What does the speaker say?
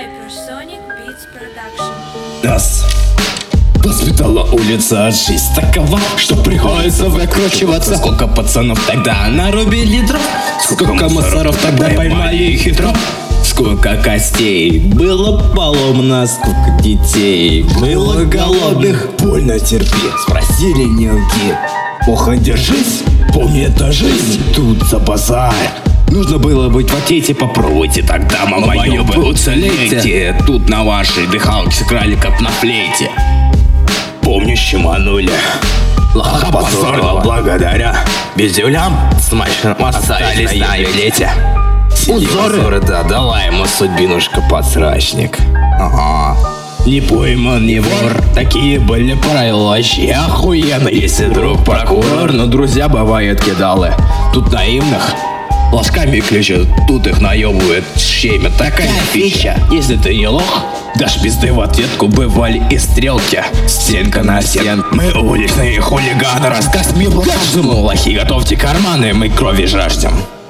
Hypersonic Beats Production. Нас воспитала улица, жизнь такова, что приходится выкручиваться. Сколько пацанов тогда нарубили дров, сколько мусоров тогда поймали хитро. Сколько костей было поломано, сколько детей было голодных. Больно терпи, спросили не лги. Ох, держись, помни, это жизнь, тут за базар. Нужно было быть в ответе, попробуйте тогда, мама, вы уцелеете. Тут на вашей дыхалке сыграли как на флейте. Помню, щеманули, лоха позорила благодаря безюлям смачно остались на юлете. Узоры, да, дала ему судьбинушка подсрачник. Ага. Не пойман, не вор, такие были правила вообще охуенно. Если друг прокурор, но друзья бывают кидалы. Тут наивных ложками ключат, тут их наебывают, щемят. Такая фича, если ты не лох, дашь пизды в ответку, бывали и стрелки. Стенка на стен, мы уличные хулиганы, рассказ мир каждому. Лохи, готовьте карманы, мы крови жаждем.